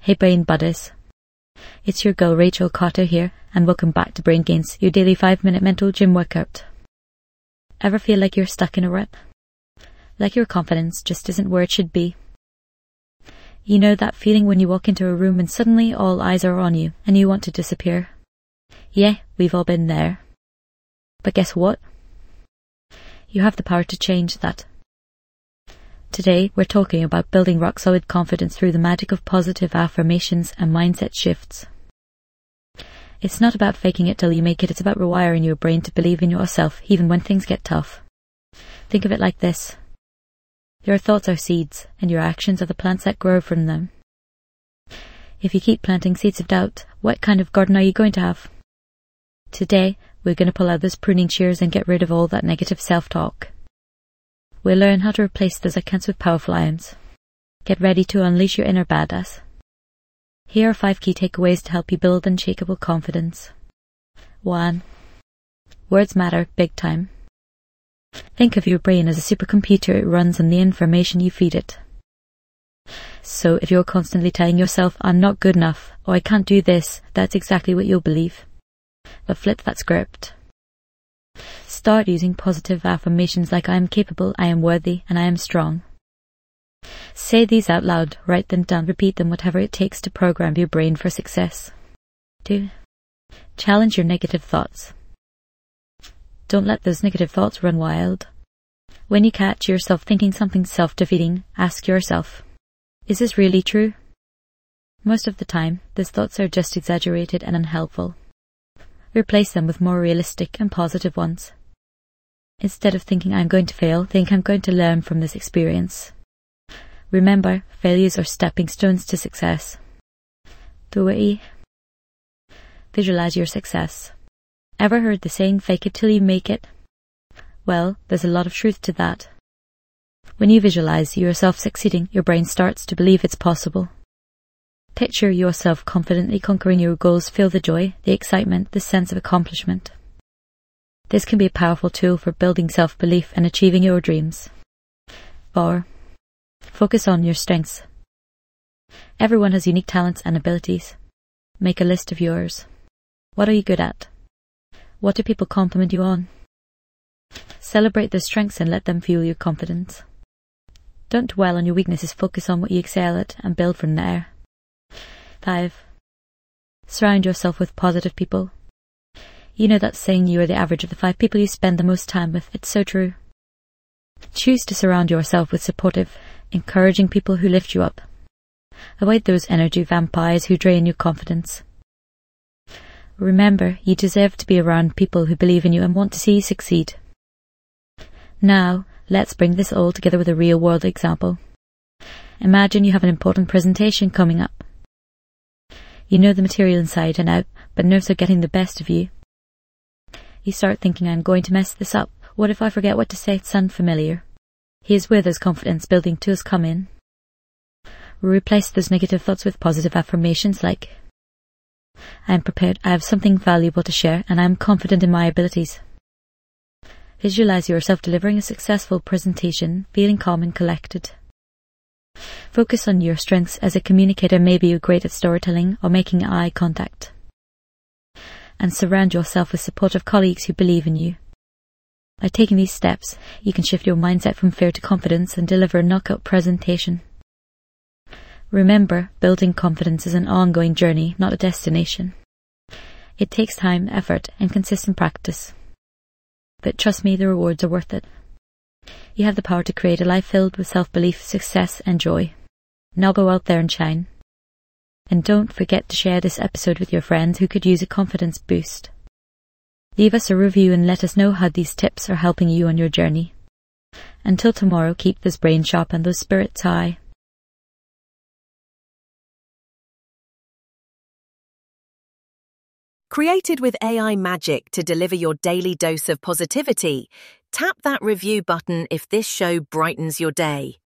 Hey Brain Buddies. It's your girl Rachel Cotter here, and welcome back to Brain Gains, your daily 5-minute mental gym workout. Ever feel like you're stuck in a rut? Like your confidence just isn't where it should be? You know that feeling when you walk into a room and suddenly all eyes are on you and you want to disappear? Yeah, we've all been there. But guess what? You have the power to change that. Today, we're talking about building rock-solid confidence through the magic of positive affirmations and mindset shifts. It's not about faking it till you make it, it's about rewiring your brain to believe in yourself even when things get tough. Think of it like this. Your thoughts are seeds, and your actions are the plants that grow from them. If you keep planting seeds of doubt, what kind of garden are you going to have? Today, we're going to pull out those pruning shears and get rid of all that negative self-talk. We'll learn how to replace those accounts with powerful items. Get ready to unleash your inner badass. Here are 5 key takeaways to help you build unshakable confidence. 1. Words matter big time. Think of your brain as a supercomputer. It runs on the information you feed it. So if you're constantly telling yourself, I'm not good enough, or I can't do this, that's exactly what you'll believe. But flip that script. Start using positive affirmations like I am capable, I am worthy, and I am strong. Say these out loud, write them down, repeat them, whatever it takes to program your brain for success. 2. Challenge your negative thoughts. Don't let those negative thoughts run wild. When you catch yourself thinking something self-defeating, ask yourself, is this really true? Most of the time, those thoughts are just exaggerated and unhelpful. Replace them with more realistic and positive ones. Instead of thinking I'm going to fail, think I'm going to learn from this experience. Remember, failures are stepping stones to success. 3. Visualize your success. Ever heard the saying, fake it till you make it? Well, there's a lot of truth to that. When you visualize yourself succeeding, your brain starts to believe it's possible. Picture yourself confidently conquering your goals. Feel the joy, the excitement, the sense of accomplishment. This can be a powerful tool for building self-belief and achieving your dreams. 4. Focus on your strengths. Everyone has unique talents and abilities. Make a list of yours. What are you good at? What do people compliment you on? Celebrate those strengths and let them fuel your confidence. Don't dwell on your weaknesses, focus on what you excel at and build from there. 5. Surround yourself with positive people. You know that saying, you are the average of the 5 people you spend the most time with. It's so true. Choose to surround yourself with supportive, encouraging people who lift you up. Avoid those energy vampires who drain your confidence. Remember, you deserve to be around people who believe in you and want to see you succeed. Now, let's bring this all together with a real-world example. Imagine you have an important presentation coming up. You know the material inside and out, but nerves are getting the best of you. You start thinking, I'm going to mess this up. What if I forget what to say? It's unfamiliar. Here's where those confidence-building tools come in. Replace those negative thoughts with positive affirmations like, I am prepared, I have something valuable to share, and I am confident in my abilities. Visualize yourself delivering a successful presentation, feeling calm and collected. Focus on your strengths as a communicator. Maybe you're great at storytelling or making eye contact. And surround yourself with supportive colleagues who believe in you. By taking these steps, you can shift your mindset from fear to confidence and deliver a knockout presentation. Remember, building confidence is an ongoing journey, not a destination. It takes time, effort, and consistent practice. But trust me, the rewards are worth it. You have the power to create a life filled with self-belief, success, and joy. Now go out there and shine. And don't forget to share this episode with your friends who could use a confidence boost. Leave us a review and let us know how these tips are helping you on your journey. Until tomorrow, keep those brains sharp and those spirits high. Created with AI magic to deliver your daily dose of positivity, tap that review button if this show brightens your day.